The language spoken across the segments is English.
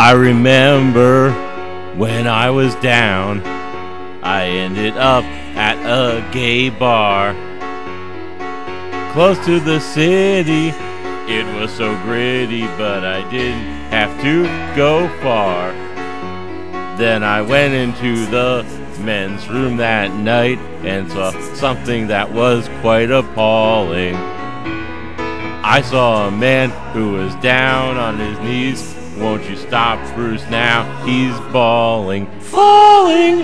I remember when I was down, I ended up at a gay bar close to the city. It was so gritty, but I didn't have to go far. Then I went into the men's room that night and saw something that was quite appalling. I saw a man who was down on his knees. Won't you stop, Bruce, now? He's bawling, falling.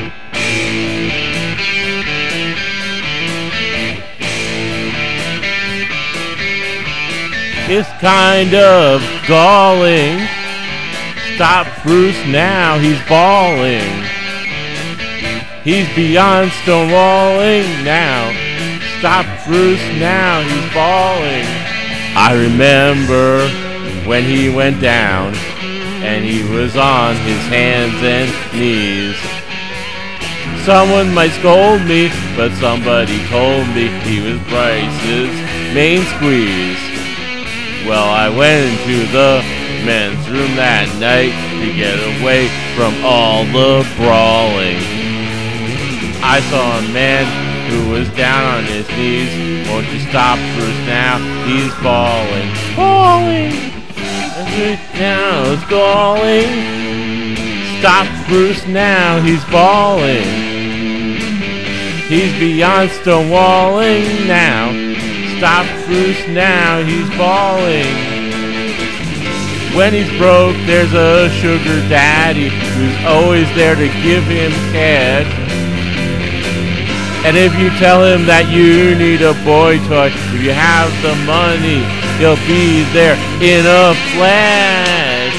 It's kind of galling. Stop, Bruce, now, he's bawling. He's beyond stonewalling now. Stop, Bruce, now, he's bawling. I remember when he went down and he was on his hands and knees. Someone might scold me, but somebody told me he was Bryce's main squeeze. Well, I went into the men's room that night to get away from all the brawling. I saw a man who was down on his knees. Won't you stop, Bruce, now? He's bawling, falling. Now it's galling. Stop, Bruce, now, he's bawling. He's beyond stonewalling now. Stop, Bruce, now, he's bawling. When he's broke, there's a sugar daddy who's always there to give him cash. And if you tell him that you need a boy toy, if you have the money, he'll be there in a flash.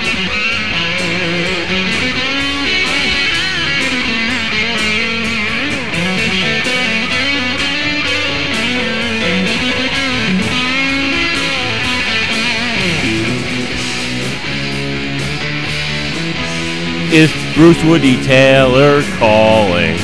Is Bruce Woody Taylor calling?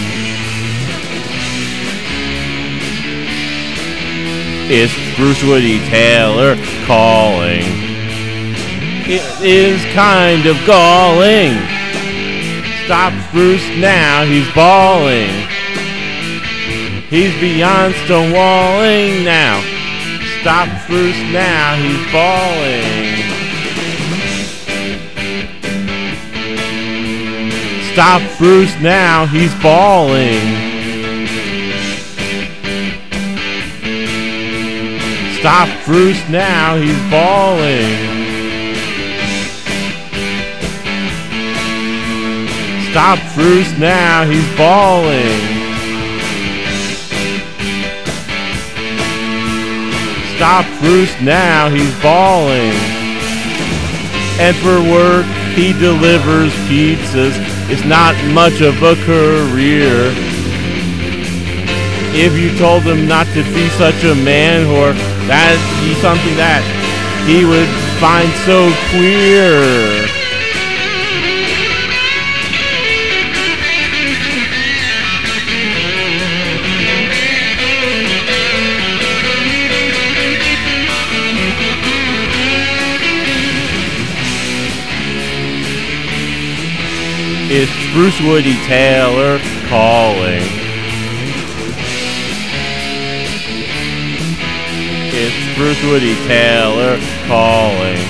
It's Bruce Woody Taylor calling. It is kind of galling. Stop, Bruce, now, he's bawling. He's beyond stonewalling now. Stop, Bruce, now, he's bawling. Stop, Bruce, now, he's bawling. Stop, Bruce, now, he's bawling. Stop, Bruce, now, he's bawling. Stop, Bruce, now, he's bawling. And for work, he delivers pizzas. It's not much of a career. If you told him not to be such a man whore, that'd be something that he would find so queer. It's Bruce Woody Taylor calling. It's Bruce Woody Taylor calling.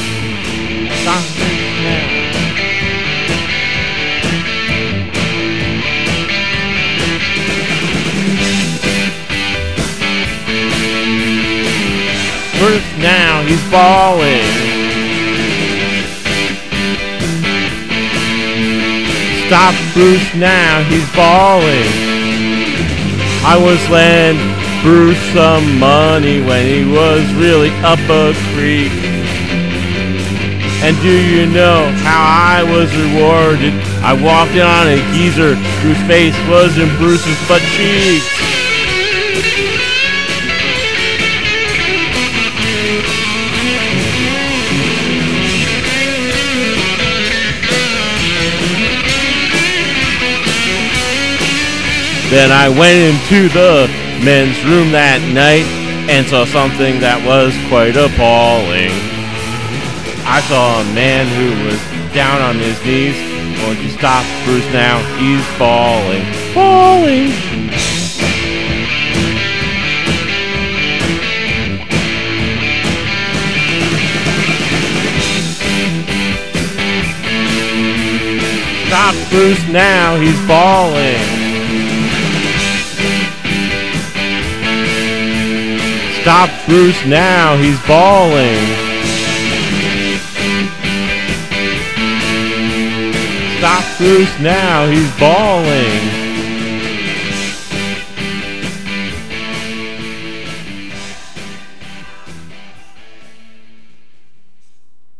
Bruce, now, he's bawling. Stop, Bruce, now, he's bawling. I was lend Bruce some money when he was really up a creek. And do you know how I was rewarded? I walked in on a geezer whose face was in Bruce's butt cheeks. Then I went into the men's room that night and saw something that was quite appalling. I saw a man who was down on his knees. Won't you stop Bruce now? He's falling. Falling. Stop Bruce now, he's falling. Stop Bruce now, he's falling. Stop Bruce now, he's falling.